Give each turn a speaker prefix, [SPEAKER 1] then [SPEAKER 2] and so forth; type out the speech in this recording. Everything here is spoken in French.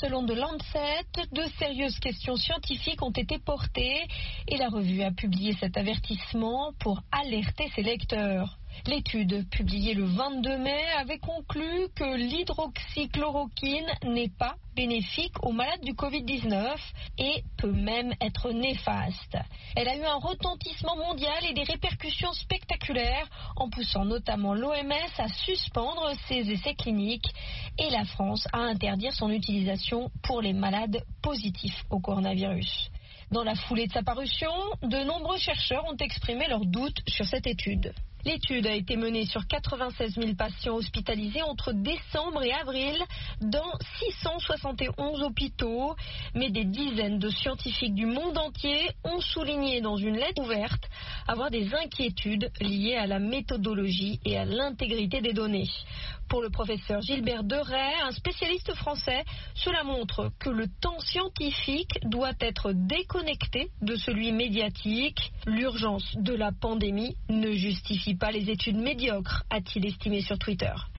[SPEAKER 1] Selon The Lancet, de sérieuses questions scientifiques ont été portées et la revue a publié cet avertissement pour alerter ses lecteurs. L'étude, publiée le 22 mai, avait conclu que l'hydroxychloroquine n'est pas bénéfique aux malades du Covid-19 et peut même être néfaste. Elle a eu un retentissement mondial et des répercussions spectaculaires en poussant notamment l'OMS à suspendre ses essais cliniques et la France à interdire son utilisation pour les malades positifs au coronavirus. Dans la foulée de sa parution, de nombreux chercheurs ont exprimé leurs doutes sur cette étude. L'étude a été menée sur 96 000 patients hospitalisés entre décembre et avril dans 671 hôpitaux. Mais des dizaines de scientifiques du monde entier ont souligné dans une lettre ouverte avoir des inquiétudes liées à la méthodologie et à l'intégrité des données. Pour le professeur Gilbert Deray, un spécialiste français, cela montre que le temps scientifique doit être déconnecté de celui médiatique. L'urgence de la pandémie ne justifie pas les études médiocres, a-t-il estimé sur Twitter.